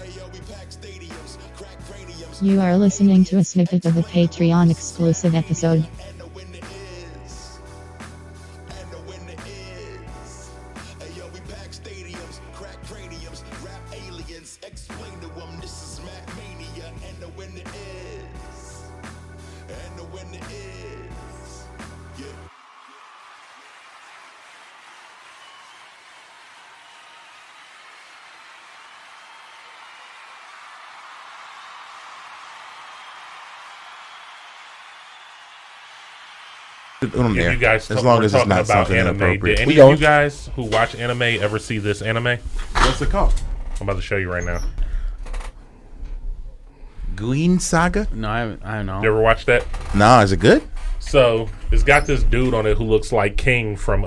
You are listening to a snippet of a Patreon exclusive episode. You guys as long as it's not about something anime. inappropriate. Did any of you guys who watch anime ever see this anime? What's it called? I'm about to show you right now. Green Saga? No, I don't know. You ever watch that? Nah, is it good? So it's got this dude on it who looks like King from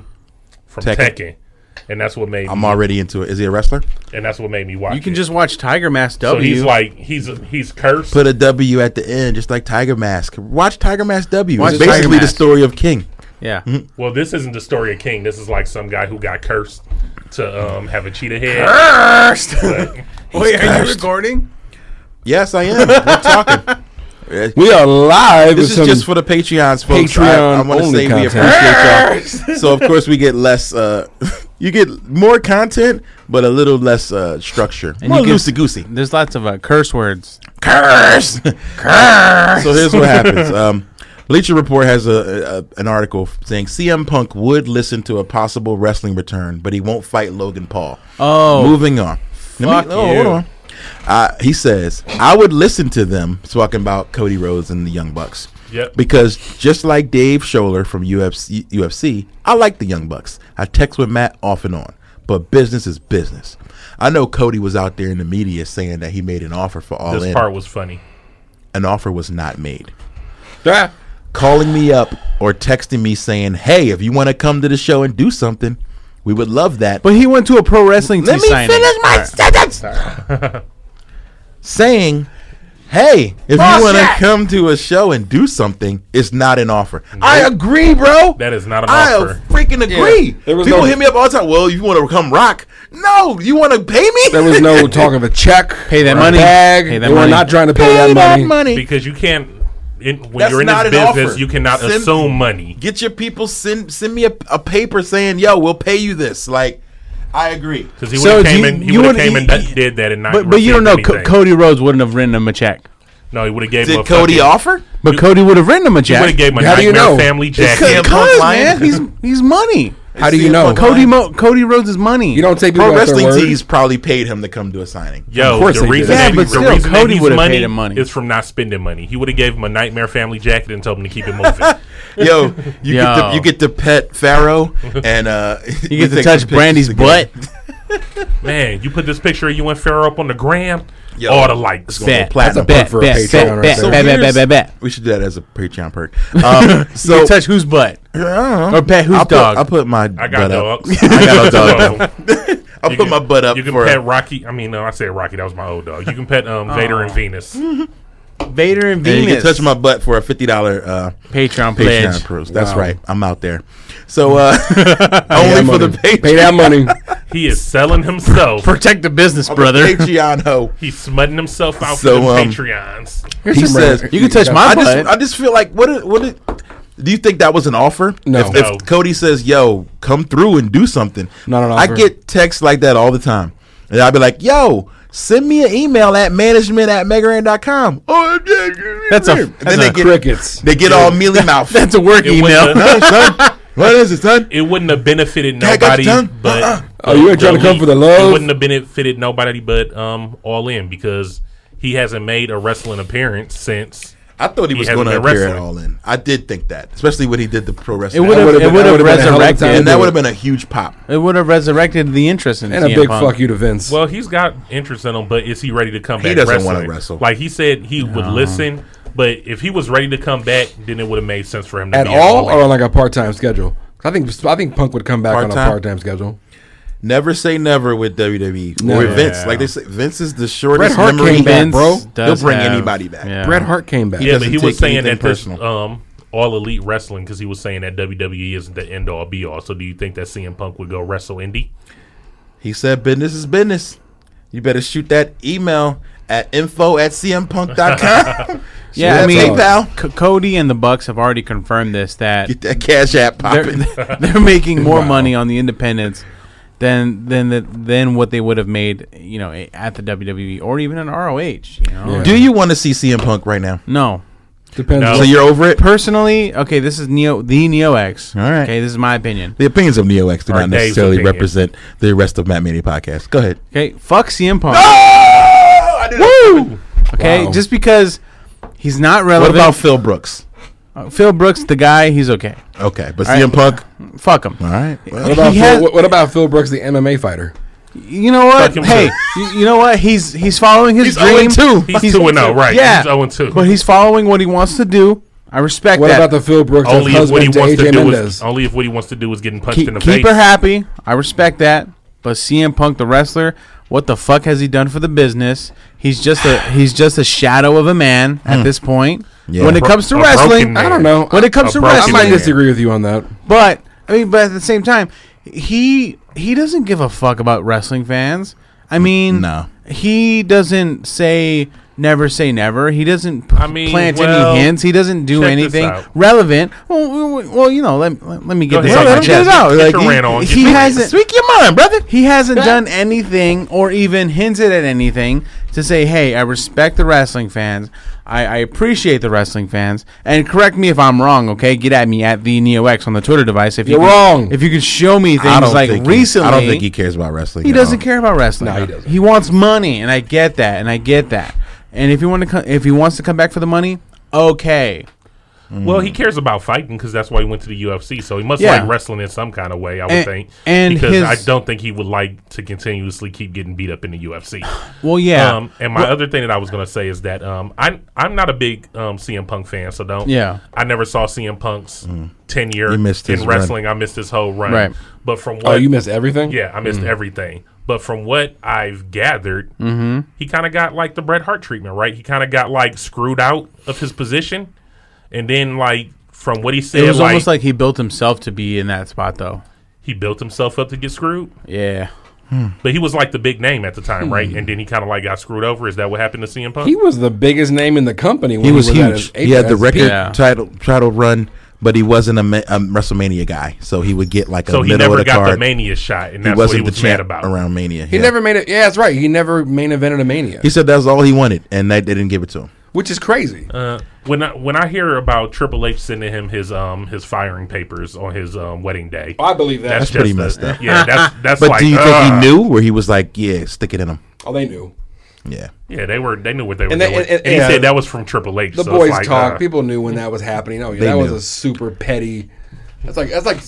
Tekken. And that's what made I'm me, already into it. Is he a wrestler? and that's what made me watch. You can it. just watch Tiger Mask So W. he's like he's cursed. Put a W at the end, just like Tiger Mask. Watch Tiger Mask W. Watch It's Tiger basically the Mask. story of King. yeah. Well, this isn't the story of King. This is like some guy who got cursed to have a cheetah head. Cursed. But Wait, are you cursed. recording? Yes, I am. We're talking. We are live. This with is just for the Patreons, folks. I want to Patreon-only say we content. appreciate y'all. So, of course, we get less. You get more content, but a little less structure. And More you get- loosey-goosey. There's lots of curse words. Curse! Curse! So here's what happens. Bleacher Report has an article saying CM Punk would listen to a possible wrestling return, but he won't fight Logan Paul. Oh. Moving on. Fuck you. Hold on. He says, I would listen to them talking about Cody Rhodes and the Young Bucks. Yep. Because just like Dave Scholler from UFC, I like the Young Bucks. I text with Matt off and on, but business is business. I know Cody was out there in the media saying that he made an offer for All this In. part was funny. An offer was not made. Ah, Calling me up or texting me saying, hey, if you want to come to the show and do something, we would love that. But he went to a pro wrestling Let team me signing. finish my sentence. Saying, hey, if you want to come to a show and do something, it's not an offer. I agree, bro. That is not an I offer. freaking agree. There was People no- hit me up all the time. Well, you want to come rock? No, you want to pay me? there was no talk of a check. Pay that or a money. Bag. Pay that They were money. not trying to pay, Pay that money. Because you can't. When That's you're in not this an business, offer. you cannot Send- assume money. Get your people, send me a paper saying, yo, we'll pay you this. Like, I agree. Because he So would have do came you- in. He you would have would- came and you- did that and not. But you don't know. received anything. Cody Rhodes wouldn't have written him a check. No, he would have gave him a Did Cody fucking- offer? But Cody would have written him a He would have check. gave him a How do you Nightmare know? Family jacket. CM Punk Because lying? man, he's money. How do you CM know? Punk Cody Rhodes is money. You don't take people Pro at their Wrestling word. Tees probably paid him to come do a signing. Yo, Of course the they reason did. that, Yeah, but the still, reason that Cody he's would have money paid him money. is from not spending money. He would have gave him a Nightmare Family jacket and told him to keep it moving. Yo, Yo. you get to pet Pharaoh and You get to take touch some pictures Brandy's together. butt. Man, you put this picture of you and Pharaoh up on the gram, Yo, all the likes. it's gonna go Bet, platinum. bet for a Patreon right there. bet. We should do that as a Patreon perk. So you touch whose butt? I don't know. Or pet whose dog? I'll put my I butt got up. dogs. I got a dog. So, I'll you put can- my butt up You can for pet Rocky. I mean, no, I said Rocky. That was my old dog. You can pet Vader and Venus. Vader and and you Venus. can touch my butt for a $50 Patreon Patreon pledge. pros. That's Wow. right. I'm out there. So only Pay for the that money. Patreon. Pay that money. He is selling himself. Protect the business, brother. Patreon ho. He's smutting himself out So, for the Patreons. He says You can touch my butt. I just feel like do you think that was an offer? No. If No. Cody says, "Yo, come through and do something," Not an I offer. get texts like that all the time, and I'll be like, "Yo, send me an email at management@megaran.com." Oh, That's a- and that's then they a get crickets. They get all mealy mouth. That's a work It email. wouldn't have- What is it, son? It wouldn't have benefited I got nobody, your tongue? but Oh, you ain't trying to come for the love? It wouldn't have benefited nobody but All In because he hasn't made a wrestling appearance since. I thought he was hasn't going to been appear at wrestling. All In. I did think that, especially when he did the pro It wrestling. would have. would've It been- would that have would've been a hell of a resurrected. time. and that do would it. have been a huge pop. It would have resurrected the interest in And a CM big Punk. fuck you to Vince. Well, he's got interest in him, but is he ready to come He back? doesn't wrestling? wanna wrestle. Like he said, he would listen, but if he was ready to come back, then it would have made sense for him to At be all, in or on like a part-time schedule? I think Punk would come back on a Part-time? part-time schedule. Never say never with WWE or Never. with Vince. Yeah. Like they say, Vince is the shortest Bret Hart memory. came back, Vince bro. He'll does bring have- anybody back. Yeah. Bret Hart came back. Yeah, but doesn't he was take saying anything that this personal. All Elite Wrestling because he was saying that WWE isn't the end all be all. So do you think that CM Punk would go wrestle indie? He said business is business. you better shoot that email at info@cmpunk.com. Yeah, I mean, PayPal. Cody and the Bucks have already confirmed this, that Get that Cash App popping. they're making more money on the independents than what they would have made, at the WWE or even in ROH. Yeah. Do you want to see CM Punk right now? No. Depends. No. So you're over it? Personally, okay, this is Neo X. All right. Okay, this is my opinion. The opinions of Neo X do Or not Dave's necessarily opinion. represent the rest of Matt Mania podcast. Go ahead. Okay, fuck CM Punk. Woo! Okay, Wow. just because he's not What relevant. about Phil Brooks? Phil Brooks, the guy? He's okay. Okay, but All right. CM Punk. Fuck him. All right. Well, What about He has- what about Phil Brooks, the MMA fighter? You know what? Fuck him Hey, too. you know what? He's following his He's dream. 0-2. He's 2-0, right? Yeah, He's 0-2. but he's following what he wants to do. I respect What that. about the Phil Brooks Only if what he husband to wants to AJ do Mendez? is only if what he wants to do is getting punched in the keep face. her happy. I respect that. But CM Punk, the wrestler, what the fuck has he done for the business? He's just a shadow of a man at this point. Yeah. When it comes to A wrestling, broken man. I don't know. when it comes to broken I wrestling, might man. disagree with you on that. but at the same time, he doesn't give a fuck about wrestling fans. I mean, No. he doesn't say never say never. He doesn't plant well, any hints. He doesn't do check this anything out. relevant. Well, let me Go get this ahead. off my let him get it chest. out. Get Like, your rant on. he Get your hasn't- Speak your mind, brother. He hasn't done anything or even hinted at anything to say, hey, I respect the wrestling fans. I appreciate the wrestling fans. And correct me if I'm wrong, okay? Get at me at the NeoX on the Twitter device. If You're you can- wrong. If you could show me things like recently. I don't think he cares about wrestling. He at doesn't all. care about wrestling. No, he doesn't. He wants money, and I get that, And if if he wants to come back for the money, okay. Well, he cares about fighting because that's why he went to the UFC. So he must Yeah. like wrestling in some kind of way, I would And- think. and because his- I don't think he would like to continuously keep getting beat up in the UFC. Well, yeah. And my other thing that I was going to say is that I'm not a big CM Punk fan, so don't. Yeah. I never saw CM Punk's tenure You missed in his wrestling. I missed his whole run. Right. But from what Oh, you missed everything? yeah, I missed everything. But from what I've gathered, he kind of got like the Bret Hart treatment, right? He kind of got like screwed out of his position, and then like from what he said, It was almost like he built himself to be in that spot, though. he built himself up to get screwed. Yeah. But he was like the big name at the time, right? And then he kind of like got screwed over. Is that what happened to CM Punk? He was the biggest name in the company when He was at huge. his He had the apex. record Yeah. title run, but he wasn't a WrestleMania guy. So he would get like so a he middle never of the got card. the Mania shot, and He that's what he wasn't the was mad champ about. around Mania. He never made it. Yeah, that's right. He never main evented a Mania, He said that's all he wanted, and they didn't give it to him. which is crazy. When I hear about Triple H sending him his firing papers on his wedding day, I believe that. That's pretty messed up. Yeah, that's But like. do you think he knew, where he was like, "Yeah, stick it in him"? Oh, they knew. Yeah. Yeah, they knew what they were And they- doing. and- And he yeah. said that was from Triple H. The so boys it's like, talk. People knew when that was happening. Oh, yeah, They that was knew. a super petty. That's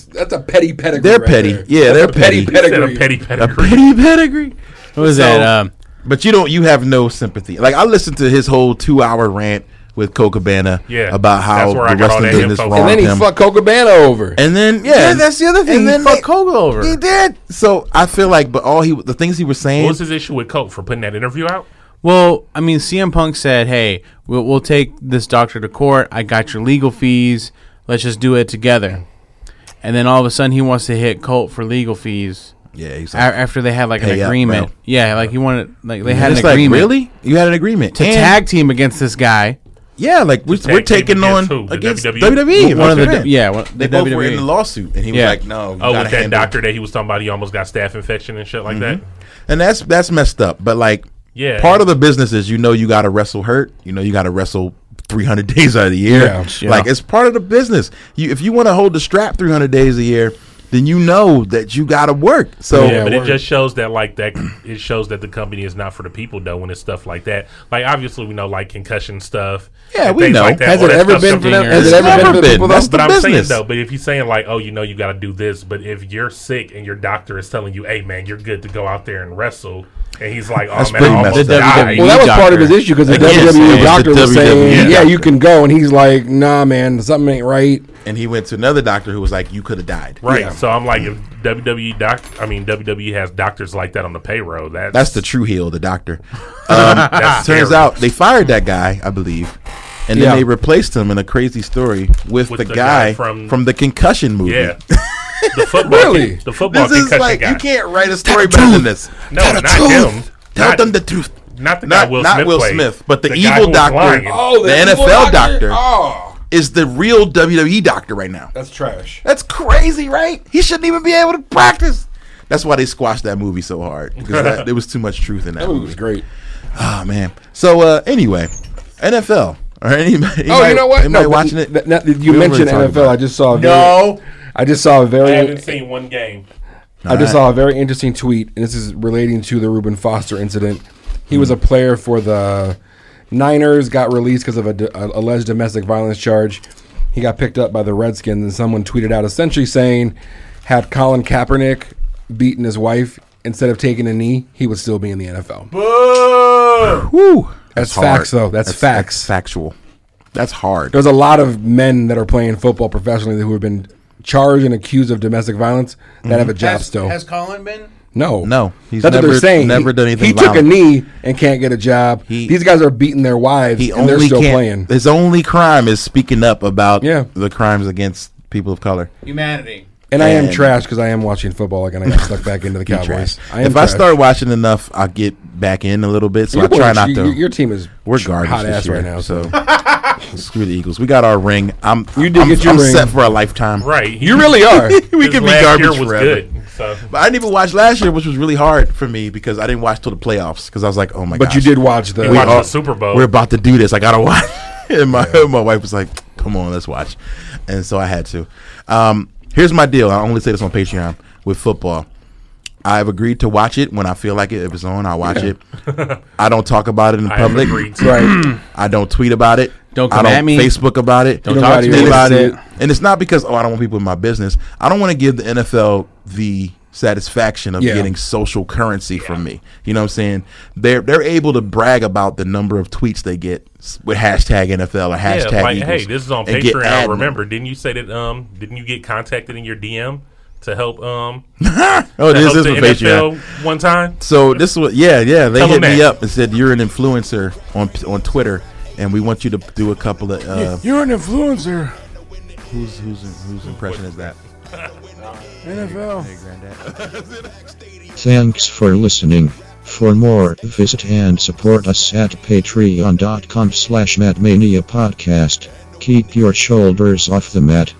a petty pedigree. They're right petty. there. Yeah, That's they're a petty petty. He said pedigree. a petty A pedigree. petty pedigree. What was So- that? But you have no sympathy. Like I listened to his whole 2-hour rant with Cole Cabana Yeah, about how that's where I the got all wrestling that business info wronged from. And then he him. fucked Cole Cabana over. And then Yeah, that's the other thing. And He then fucked Cole over. He did. So I feel like, but the things he was saying. What was his issue with Coke for putting that interview out? Well, I mean, CM Punk said, "Hey, we'll take this doctor to court. I got your legal fees. Let's just do it together." And then all of a sudden, he wants to hit Colt for legal fees Yeah, he's like, after they had like an Hey, agreement. bro. Yeah, like he wanted, like they had it's an like, agreement. really? You had an agreement To And- tag team against this guy. Yeah, like we're tag team taking on against who? The against WWE? WWE. One of the That's right. the They both were in WWE. the lawsuit, and he was Yeah. like, "No, you Oh, gotta with that handle it." doctor that he was talking about, he almost got staph infection and shit like that. And that's messed up. But like, Yeah. part of the business is you got to wrestle hurt. You got to wrestle 300 days out of the year. Yeah. Like it's part of the business. If you want to hold the strap 300 days a year, then you know that you got to work. So Yeah, but word. it just shows that it shows that the company is not for the people though when it's stuff like that. Like obviously we know like concussion stuff. Yeah, and we things know. Like that. Has All it that ever stuff been comes for in them? here. Has it ever been for the people? That's But the I'm business. saying though, but if he's saying like, oh, you got to do this, but if you're sick and your doctor is telling you, hey man, you're good to go out there and wrestle, and he's like, oh That's man, pretty I almost messed up. died. Well, that was part of his doctor. issue because the Again, WWE it's doctor the was saying, WWE "Yeah, you doctor. can go," and he's like, "Nah, man, something ain't right." and he went to another doctor who was like, "You could have died." Right. Yeah. So I'm like, if WWE has doctors like that on the payroll, That's the true heel, the doctor. that's Turns scary. out they fired that guy, I believe, and then Yeah. they replaced him in a crazy story with the the guy guy from- from the concussion movie. Yeah. The football, Really? the football This is concussion like guy. you can't write a story better than this. No, not him. Tell them the truth. Not the guy Will Smith played. But the guy evil who was doctor, lying. Oh, the evil NFL doctor, Oh, is the real WWE doctor right now. that's trash. That's crazy, right? He shouldn't even be able to practice. That's why they squashed that movie so hard, because there was too much truth in that That movie movie. was great. Oh man. So anyway, NFL. All right. Oh, you know what? Anybody but watching it? You We mentioned already talked NFL. about I it. just saw. No. I just saw a I very. haven't seen one game. I just saw a very interesting tweet, and this is relating to the Reuben Foster incident. He was a player for the Niners, got released because of an alleged domestic violence charge. He got picked up by the Redskins, and someone tweeted out essentially saying, had Colin Kaepernick beaten his wife instead of taking a knee, he would still be in the NFL. Woo. That's hard. facts, though. That's facts. That's factual. That's hard. There's a lot of men that are playing football professionally who have been charged and accused of domestic violence that have a job still. Has Colin been? No, He's that's what never- they're saying. never done anything He took a violent. knee and can't get a job. He- These guys are beating their wives, He and they're only still can't. playing. His only crime is speaking up about Yeah. the crimes against people of color. Humanity. And I am And- trash because I am watching football again. I got stuck back into the You Cowboys. trash. I am If I trash. start watching enough, I'll get back in a little bit. So Your I try boys- not to. Your team is We're garbage hot this ass year, right now. So screw the Eagles. We got our ring. I'm You did get your ring. set for a lifetime. Right. you really are. We His can be last garbage year was forever. good. So But I didn't even watch last year, which was really hard for me because I didn't watch till the playoffs because I was like, oh my god. But you did watch the. You watched the Super Bowl. We're about to do this. I gotta watch. And my wife was like, come on, let's watch. And so I had to. Here's my deal. I only say this on Patreon with football. I've agreed to watch it when I feel like it. If it's on, I'll watch it. I don't talk about it in I have public. agreed to. Right. I don't tweet about it. Don't I come don't at me. Facebook about it. Don't talk to me And about it's- it. And it's not because I don't want people in my business. I don't want to give the NFL the satisfaction of Yeah. getting social currency from me. You know what I'm saying? They're able to brag about the number of tweets they get with hashtag NFL or hashtag Yeah, like, Eagles. hey, this is on and get Patreon. ad Remember, didn't you say that? Didn't you get contacted in your DM to help? Oh, To this help is the for Patreon. NFL one time. So this was they Tell hit them me that. up and said you're an influencer on Twitter, and we want you to do a couple of. You're an influencer. Whose impression is that? NFL. Hey, Granddad. Thanks for listening. For more, visit and support us at patreon.com/MatManiaPodcast. Keep your shoulders off the mat.